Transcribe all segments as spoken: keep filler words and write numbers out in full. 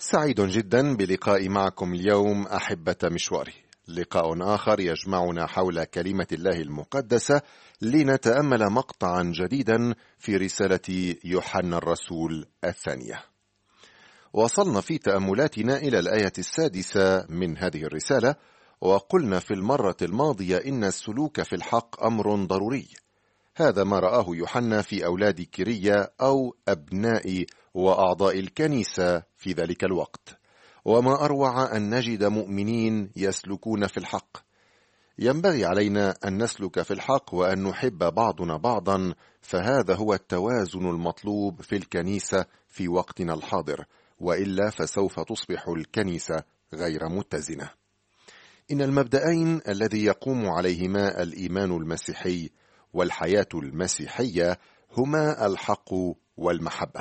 سعيد جدا بلقاء معكم اليوم أحبة مشواري، لقاء آخر يجمعنا حول كلمة الله المقدسة لنتأمل مقطعا جديدا في رسالة يوحنا الرسول الثانية. وصلنا في تأملاتنا إلى الآية السادسة من هذه الرسالة، وقلنا في المرة الماضية إن السلوك في الحق أمر ضروري. هذا ما رآه يوحنا في أولاد كيرية أو أبناء وأعضاء الكنيسة في ذلك الوقت، وما أروع أن نجد مؤمنين يسلكون في الحق. ينبغي علينا أن نسلك في الحق وأن نحب بعضنا بعضا، فهذا هو التوازن المطلوب في الكنيسة في وقتنا الحاضر، وإلا فسوف تصبح الكنيسة غير متزنة. إن المبدأين الذي يقوم عليهما الإيمان المسيحي والحياة المسيحية هما الحق والمحبة.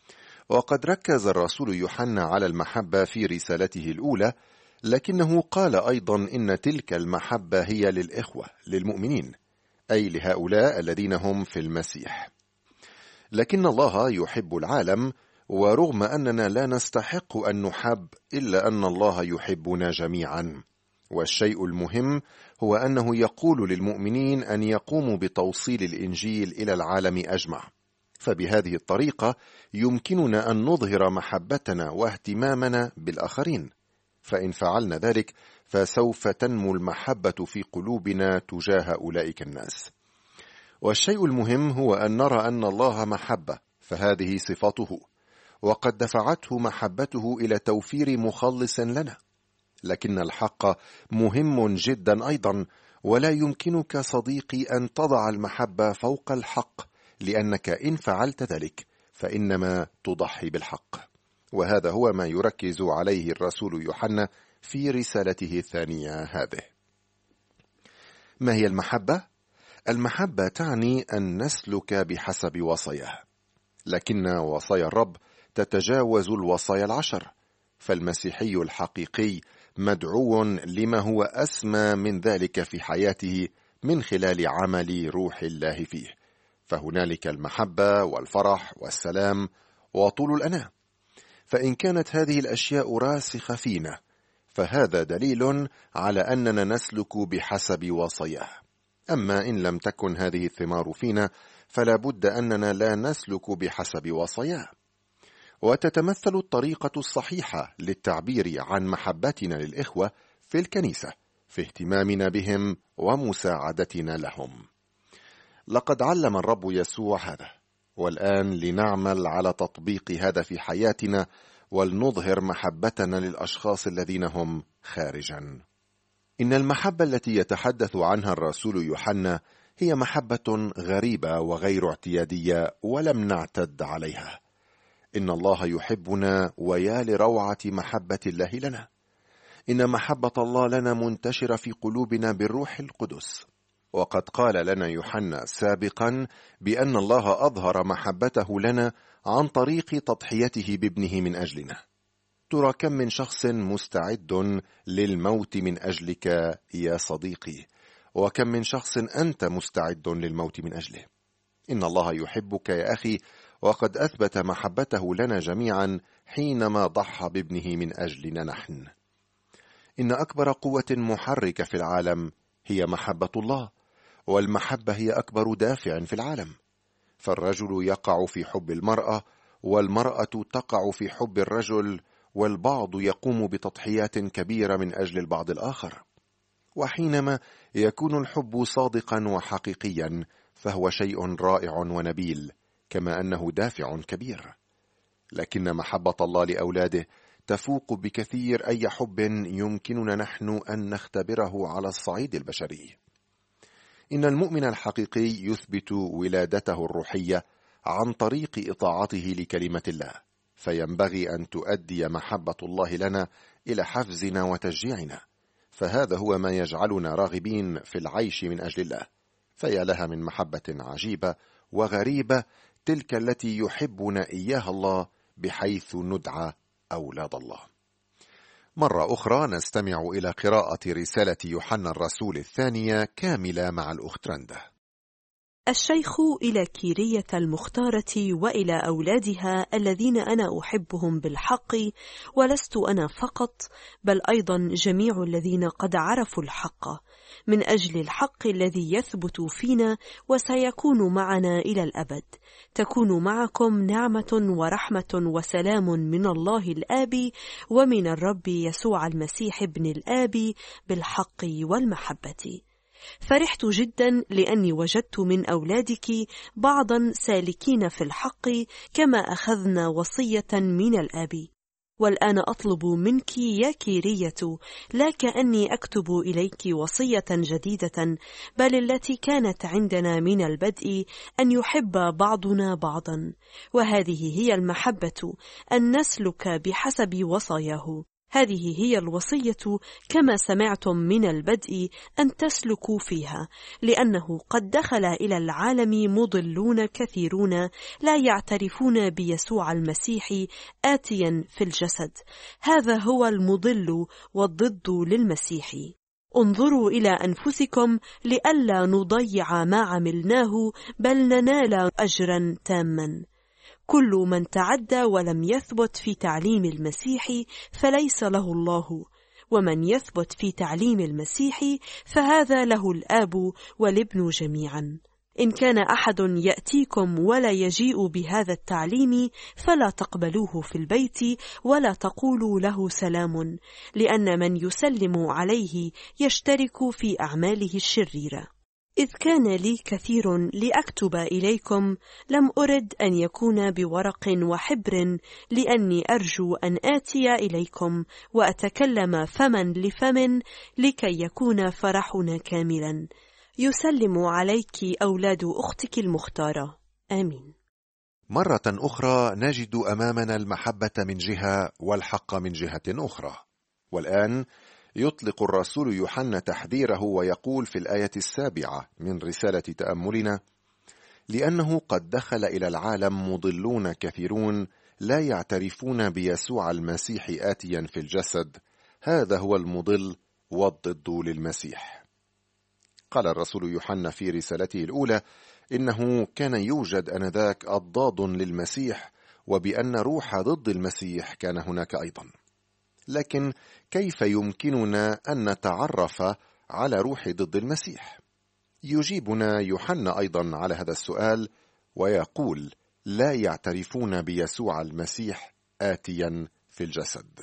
وقد ركز الرسول يوحنا على المحبة في رسالته الأولى، لكنه قال أيضا إن تلك المحبة هي للإخوة للمؤمنين، أي لهؤلاء الذين هم في المسيح. لكن الله يحب العالم، ورغم أننا لا نستحق أن نحب إلا أن الله يحبنا جميعا. والشيء المهم هو أنه يقول للمؤمنين أن يقوموا بتوصيل الإنجيل إلى العالم أجمع، فبهذه الطريقة يمكننا أن نظهر محبتنا واهتمامنا بالآخرين، فإن فعلنا ذلك فسوف تنمو المحبة في قلوبنا تجاه أولئك الناس. والشيء المهم هو أن نرى أن الله محبة، فهذه صفته، وقد دفعته محبته إلى توفير مخلص لنا. لكن الحق مهم جدا أيضا، ولا يمكنك صديقي أن تضع المحبة فوق الحق، لأنك إن فعلت ذلك فإنما تضحي بالحق. وهذا هو ما يركز عليه الرسول يوحنا في رسالته الثانية هذه. ما هي المحبة؟ المحبة تعني أن نسلك بحسب وصاياه، لكن وصايا الرب تتجاوز الوصايا العشر، فالمسيحي الحقيقي مدعو لما هو أسمى من ذلك في حياته من خلال عمل روح الله فيه، فهنالك المحبة والفرح والسلام وطول الأناة. فإن كانت هذه الأشياء راسخة فينا فهذا دليل على أننا نسلك بحسب وصاياه. أما إن لم تكن هذه الثمار فينا فلا بد أننا لا نسلك بحسب وصاياه. وتتمثل الطريقة الصحيحة للتعبير عن محبتنا للإخوة في الكنيسة في اهتمامنا بهم ومساعدتنا لهم. لقد علم الرب يسوع هذا، والآن لنعمل على تطبيق هذا في حياتنا ولنظهر محبتنا للأشخاص الذين هم خارجا. إن المحبة التي يتحدث عنها الرسول يوحنا هي محبة غريبة وغير اعتيادية ولم نعتد عليها. إن الله يحبنا، ويا لروعة محبة الله لنا. إن محبة الله لنا منتشرة في قلوبنا بالروح القدس. وقد قال لنا يوحنا سابقا بأن الله أظهر محبته لنا عن طريق تضحيته بابنه من أجلنا. ترى كم من شخص مستعد للموت من أجلك يا صديقي، وكم من شخص أنت مستعد للموت من أجله. إن الله يحبك يا أخي، وقد أثبت محبته لنا جميعا حينما ضحى بابنه من أجلنا نحن. إن أكبر قوة محركة في العالم هي محبة الله، والمحبة هي أكبر دافع في العالم. فالرجل يقع في حب المرأة، والمرأة تقع في حب الرجل، والبعض يقوم بتضحيات كبيرة من أجل البعض الآخر. وحينما يكون الحب صادقا وحقيقيا فهو شيء رائع ونبيل، كما أنه دافع كبير. لكن محبة الله لأولاده تفوق بكثير أي حب يمكننا نحن أن نختبره على الصعيد البشري. إن المؤمن الحقيقي يثبت ولادته الروحية عن طريق إطاعته لكلمة الله، فينبغي أن تؤدي محبة الله لنا إلى حفزنا وتشجيعنا، فهذا هو ما يجعلنا راغبين في العيش من أجل الله. فيا لها من محبة عجيبة وغريبة تلك التي يحبنا إياها الله، بحيث ندعى أولاد الله. مرة أخرى نستمع إلى قراءة رسالة يوحنا الرسول الثانية كاملة مع الأخت رندا. الشيخ إلى كيرية المختارة وإلى أولادها الذين أنا أحبهم بالحق، ولست أنا فقط بل أيضا جميع الذين قد عرفوا الحق، من أجل الحق الذي يثبت فينا وسيكون معنا إلى الأبد، تكون معكم نعمة ورحمة وسلام من الله الآب ومن الرب يسوع المسيح ابن الآب بالحق والمحبة. فرحت جدا لأني وجدت من أولادك بعضا سالكين في الحق كما أخذنا وصية من الآب. والآن أطلب منك يا كيرية لا كأني أكتب إليك وصية جديدة، بل التي كانت عندنا من البدء، أن يحب بعضنا بعضا، وهذه هي المحبة، أن نسلك بحسب وصاياه. هذه هي الوصية كما سمعتم من البدء أن تسلكوا فيها، لأنه قد دخل إلى العالم مضلون كثيرون لا يعترفون بيسوع المسيح آتيا في الجسد، هذا هو المضل والضد للمسيح. انظروا إلى أنفسكم لئلا نضيع ما عملناه بل ننال أجرا تاما. كل من تعدى ولم يثبت في تعليم المسيح فليس له الله، ومن يثبت في تعليم المسيح فهذا له الآب والابن جميعا. إن كان أحد يأتيكم ولا يجيء بهذا التعليم فلا تقبلوه في البيت ولا تقولوا له سلام، لأن من يسلم عليه يشترك في أعماله الشريرة. إذ كان لي كثير لأكتب إليكم لم أرد أن يكون بورق وحبر، لأني أرجو أن آتي إليكم وأتكلم فما لفم لكي يكون فرحنا كاملا. يسلم عليك أولاد أختك المختارة. آمين. مرة أخرى نجد أمامنا المحبة من جهة والحق من جهة أخرى. والآن يطلق الرسول يوحنا تحذيره ويقول في الآية السابعة من رسالة تأملنا: لأنه قد دخل إلى العالم مضلون كثيرون لا يعترفون بيسوع المسيح آتيا في الجسد، هذا هو المضل والضد للمسيح. قال الرسول يوحنا في رسالته الأولى إنه كان يوجد آنذاك أضداد للمسيح، وبأن روح ضد المسيح كان هناك أيضا. لكن كيف يمكننا أن نتعرف على روح ضد المسيح؟ يجيبنا يوحنا أيضا على هذا السؤال ويقول: لا يعترفون بيسوع المسيح آتيا في الجسد.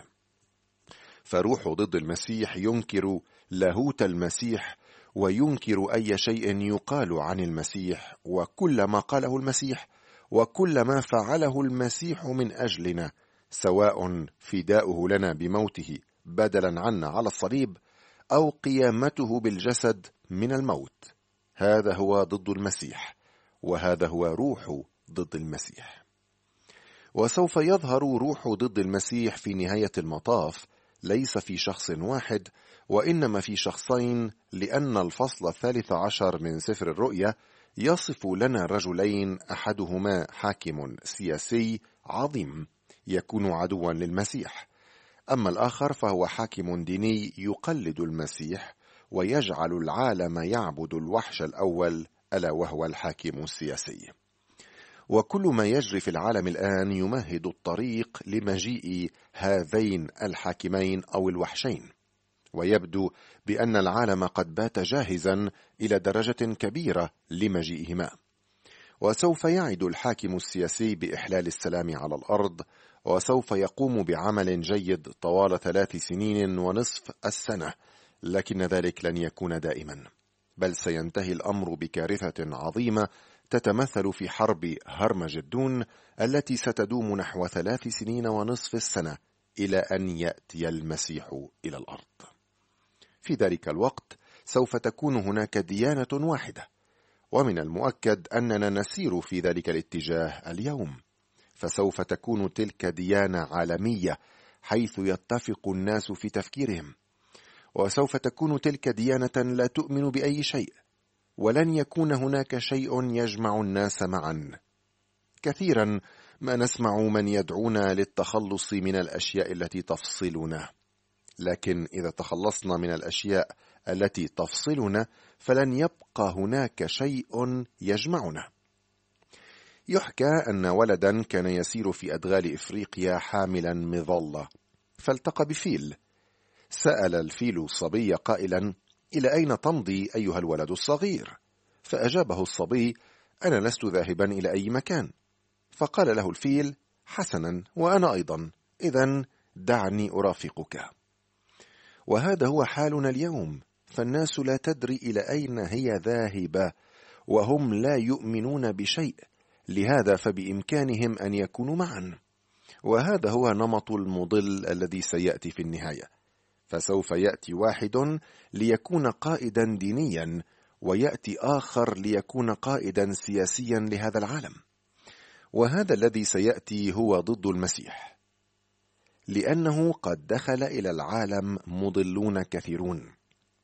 فروح ضد المسيح ينكر لاهوت المسيح وينكر أي شيء يقال عن المسيح وكل ما قاله المسيح وكل ما فعله المسيح من أجلنا، سواء فداؤه لنا بموته بدلا عنا على الصليب أو قيامته بالجسد من الموت. هذا هو ضد المسيح، وهذا هو روح ضد المسيح. وسوف يظهر روح ضد المسيح في نهاية المطاف، ليس في شخص واحد وإنما في شخصين، لأن الفصل الثالث عشر من سفر الرؤيا يصف لنا رجلين، أحدهما حاكم سياسي عظيم يكون عدوا للمسيح، أما الآخر فهو حاكم ديني يقلد المسيح ويجعل العالم يعبد الوحش الأول ألا وهو الحاكم السياسي. وكل ما يجري في العالم الآن يمهد الطريق لمجيء هذين الحاكمين أو الوحشين، ويبدو بأن العالم قد بات جاهزا إلى درجة كبيرة لمجيئهما. وسوف يعد الحاكم السياسي بإحلال السلام على الأرض، وسوف يقوم بعمل جيد طوال ثلاث سنين ونصف السنة، لكن ذلك لن يكون دائما، بل سينتهي الأمر بكارثة عظيمة تتمثل في حرب هرمجدون التي ستدوم نحو ثلاث سنين ونصف السنة إلى أن يأتي المسيح إلى الأرض. في ذلك الوقت سوف تكون هناك ديانة واحدة، ومن المؤكد أننا نسير في ذلك الاتجاه اليوم، فسوف تكون تلك ديانة عالمية حيث يتفق الناس في تفكيرهم، وسوف تكون تلك ديانة لا تؤمن بأي شيء، ولن يكون هناك شيء يجمع الناس معا. كثيرا ما نسمع من يدعونا للتخلص من الأشياء التي تفصلنا، لكن إذا تخلصنا من الأشياء التي تفصلنا فلن يبقى هناك شيء يجمعنا. يحكى أن ولدا كان يسير في أدغال إفريقيا حاملا مظلة، فالتقى بفيل. سأل الفيل الصبي قائلا: إلى أين تمضي أيها الولد الصغير؟ فأجابه الصبي: أنا لست ذاهبا إلى أي مكان. فقال له الفيل: حسنا، وأنا أيضا، إذن دعني أرافقك. وهذا هو حالنا اليوم، فالناس لا تدري إلى أين هي ذاهبة، وهم لا يؤمنون بشيء، لهذا فبإمكانهم أن يكونوا معا. وهذا هو نمط المضل الذي سيأتي في النهاية، فسوف يأتي واحد ليكون قائدا دينيا، ويأتي آخر ليكون قائدا سياسيا لهذا العالم. وهذا الذي سيأتي هو ضد المسيح، لأنه قد دخل إلى العالم مضلون كثيرون.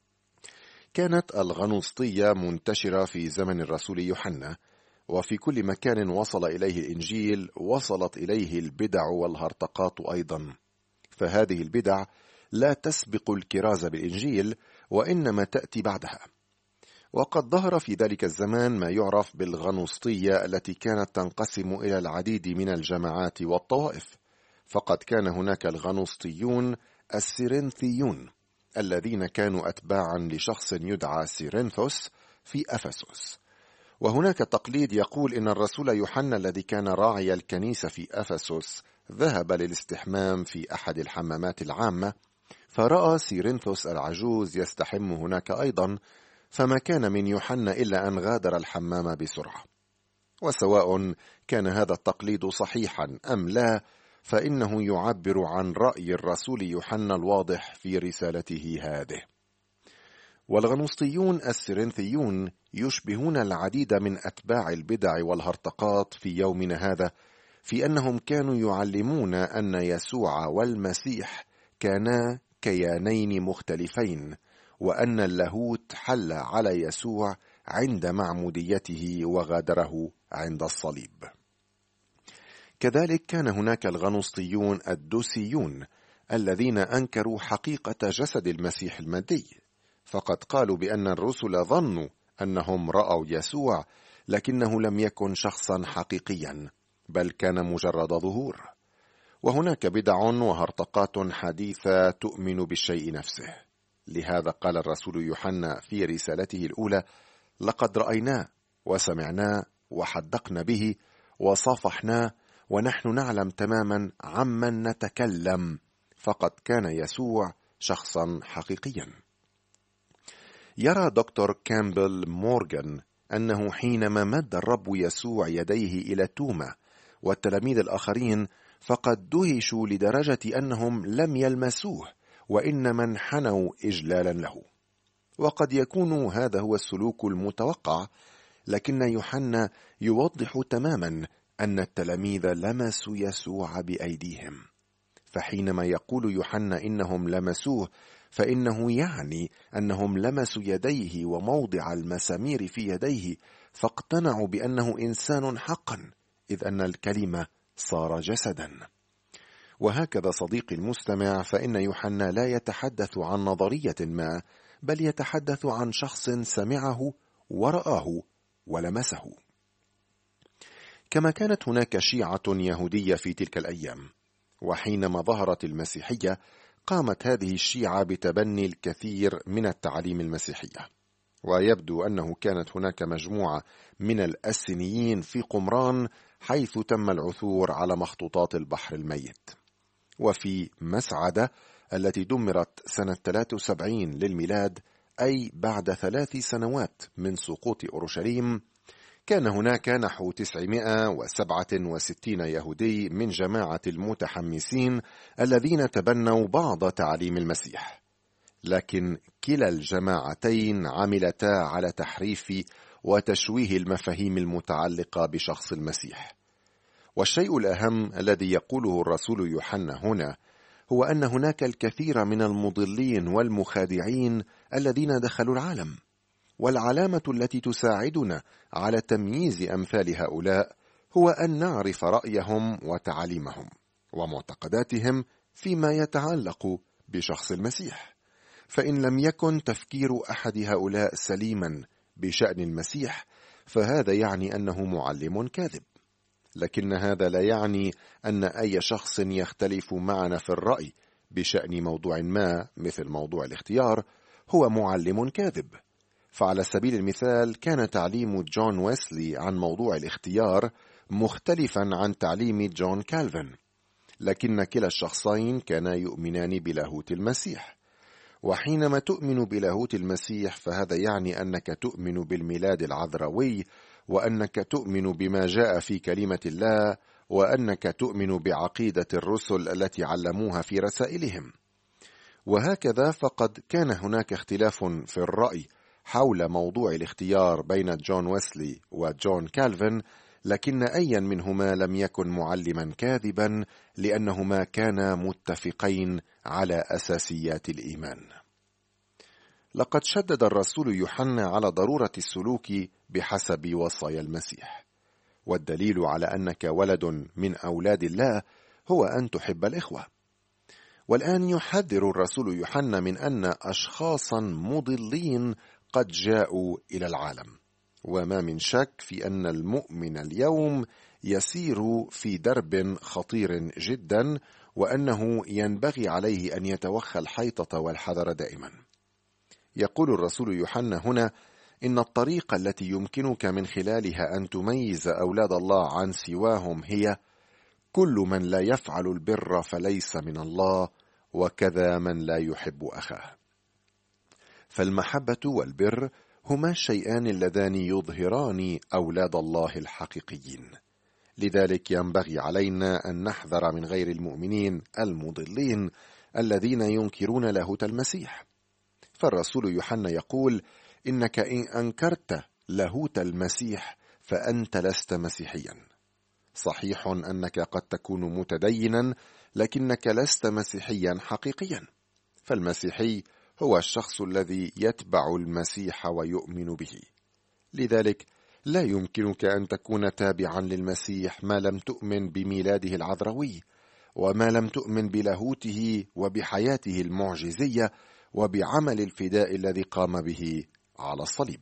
كانت الغنوصية منتشرة في زمن الرسول يوحنا، وفي كل مكان وصل إليه الإنجيل وصلت إليه البدع والهرطقات أيضا، فهذه البدع لا تسبق الكراز بالإنجيل، وإنما تأتي بعدها. وقد ظهر في ذلك الزمان ما يعرف بالغنوصية، التي كانت تنقسم إلى العديد من الجماعات والطوائف. فقد كان هناك الغنوصيون السيرنثيون الذين كانوا أتباعا لشخص يدعى سيرنثوس في أفسس. وهناك تقليد يقول إن الرسول يوحنا الذي كان راعي الكنيسة في أفسس ذهب للاستحمام في أحد الحمامات العامة، فرأى سيرنثوس العجوز يستحم هناك أيضا، فما كان من يوحنا إلا أن غادر الحمام بسرعة. وسواء كان هذا التقليد صحيحا أم لا، فإنه يعبر عن رأي الرسول يوحنا الواضح في رسالته هذه. والغنوصيون السيرنثيون يشبهون العديد من أتباع البدع والهرطقات في يومنا هذا، في أنهم كانوا يعلمون أن يسوع والمسيح كانا كيانين مختلفين، وأن اللاهوت حل على يسوع عند معموديته وغادره عند الصليب. كذلك كان هناك الغنوصيون الدوسيون الذين أنكروا حقيقة جسد المسيح المادي، فقد قالوا بأن الرسل ظنوا أنهم رأوا يسوع، لكنه لم يكن شخصا حقيقيا، بل كان مجرد ظهور. وهناك بدع وهرطقات حديثة تؤمن بالشيء نفسه، لهذا قال الرسول يوحنا في رسالته الأولى: لقد رأيناه وسمعناه وحدقنا به وصافحناه، ونحن نعلم تماما عمن نتكلم، فقد كان يسوع شخصا حقيقيا. يرى دكتور كامبل مورغان أنه حينما مد الرب يسوع يديه إلى توما والتلاميذ الآخرين، فقد دهشوا لدرجة أنهم لم يلمسوه، وإنما انحنوا إجلالا له. وقد يكون هذا هو السلوك المتوقع، لكن يوحنا يوضح تماما أن التلاميذ لمسوا يسوع بأيديهم. فحينما يقول يوحنا إنهم لمسوه، فإنه يعني أنهم لمسوا يديه وموضع المسامير في يديه، فاقتنعوا بأنه إنسان حقا، إذ أن الكلمة صار جسدا. وهكذا صديقي المستمع، فإن يوحنا لا يتحدث عن نظرية ما، بل يتحدث عن شخص سمعه ورآه ولمسه. كما كانت هناك شيعة يهودية في تلك الأيام، وحينما ظهرت المسيحية قامت هذه الشيعة بتبني الكثير من التعاليم المسيحية. ويبدو أنه كانت هناك مجموعة من الأسينيين في قمران، حيث تم العثور على مخطوطات البحر الميت. وفي مسعدة التي دمرت سنة ثلاثة وسبعين للميلاد، أي بعد ثلاث سنوات من سقوط أورشليم، كان هناك نحو تسعمائة وسبعة وستين يهودي من جماعة المتحمسين الذين تبنوا بعض تعاليم المسيح، لكن كلا الجماعتين عملتا على تحريف وتشويه المفاهيم المتعلقة بشخص المسيح. والشيء الأهم الذي يقوله الرسول يوحنا هنا هو أن هناك الكثير من المضلين والمخادعين الذين دخلوا العالم، والعلامة التي تساعدنا على تمييز أمثال هؤلاء هو أن نعرف رأيهم وتعاليمهم ومعتقداتهم فيما يتعلق بشخص المسيح. فإن لم يكن تفكير أحد هؤلاء سليما بشأن المسيح فهذا يعني أنه معلم كاذب. لكن هذا لا يعني أن أي شخص يختلف معنا في الرأي بشأن موضوع ما مثل موضوع الاختيار هو معلم كاذب. فعلى سبيل المثال كان تعليم جون ويسلي عن موضوع الاختيار مختلفا عن تعليم جون كالفن، لكن كلا الشخصين كانا يؤمنان بلاهوت المسيح. وحينما تؤمن بلاهوت المسيح فهذا يعني أنك تؤمن بالميلاد العذراوي، وأنك تؤمن بما جاء في كلمة الله، وأنك تؤمن بعقيدة الرسل التي علموها في رسائلهم. وهكذا فقد كان هناك اختلاف في الرأي حول موضوع الاختيار بين جون ويسلي وجون كالفن، لكن أيا منهما لم يكن معلما كاذبا لأنهما كانا متفقين على أساسيات الإيمان. لقد شدد الرسول يوحنا على ضرورة السلوك بحسب وصايا المسيح، والدليل على أنك ولد من أولاد الله هو أن تحب الإخوة. والآن يحذر الرسول يوحنا من أن أشخاصا مضلين قد جاءوا إلى العالم، وما من شك في أن المؤمن اليوم يسير في درب خطير جدا، وأنه ينبغي عليه أن يتوخى الحيطة والحذر دائما. يقول الرسول يوحنا هنا إن الطريقة التي يمكنك من خلالها أن تميز أولاد الله عن سواهم هي: كل من لا يفعل البر فليس من الله، وكذا من لا يحب أخاه. فالمحبة والبر هما الشيئان اللذان يظهران أولاد الله الحقيقيين. لذلك ينبغي علينا أن نحذر من غير المؤمنين المضلين الذين ينكرون لاهوت المسيح. فالرسول يوحنا يقول: إنك إن أنكرت لاهوت المسيح فأنت لست مسيحيا. صحيح أنك قد تكون متدينا، لكنك لست مسيحيا حقيقيا. فالمسيحي هو الشخص الذي يتبع المسيح ويؤمن به. لذلك لا يمكنك أن تكون تابعا للمسيح ما لم تؤمن بميلاده العذراوي، وما لم تؤمن بلاهوته وبحياته المعجزية وبعمل الفداء الذي قام به على الصليب.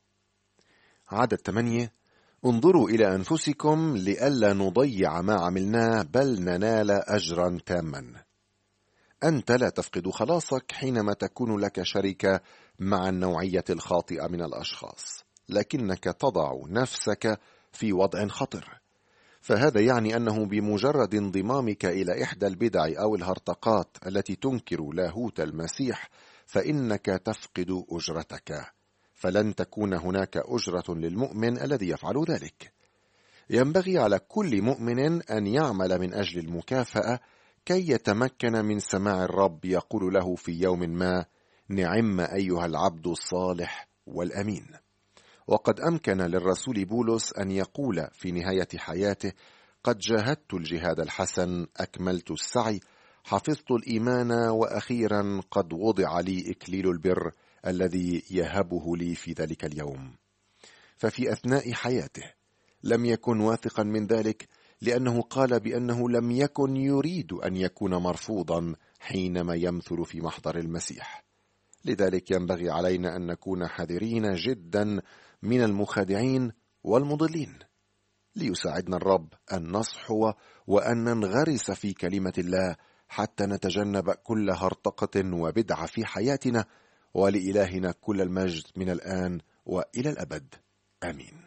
عدد ثمانية: انظروا إلى أنفسكم لئلا نضيع ما عملناه بل ننال أجرا تاما. أنت لا تفقد خلاصك حينما تكون لك شركة مع النوعية الخاطئة من الأشخاص، لكنك تضع نفسك في وضع خطر. فهذا يعني أنه بمجرد انضمامك إلى إحدى البدع أو الهرطقات التي تنكر لاهوت المسيح فإنك تفقد أجرتك، فلن تكون هناك أجرة للمؤمن الذي يفعل ذلك. ينبغي على كل مؤمن أن يعمل من أجل المكافأة كي يتمكن من سماع الرب يقول له في يوم ما: نعم أيها العبد الصالح والأمين. وقد أمكن للرسول بولس أن يقول في نهاية حياته: قد جاهدت الجهاد الحسن، أكملت السعي، حفظت الإيمان، وأخيرا قد وضع لي إكليل البر الذي يهبه لي في ذلك اليوم. ففي أثناء حياته لم يكن واثقا من ذلك، لأنه قال بأنه لم يكن يريد أن يكون مرفوضا حينما يمثل في محضر المسيح. لذلك ينبغي علينا أن نكون حذرين جدا من المخادعين والمضلين، ليساعدنا الرب أن نصحو وأن ننغرس في كلمة الله حتى نتجنب كل هرطقة وبدعة في حياتنا. ولإلهنا كل المجد من الآن وإلى الأبد، آمين.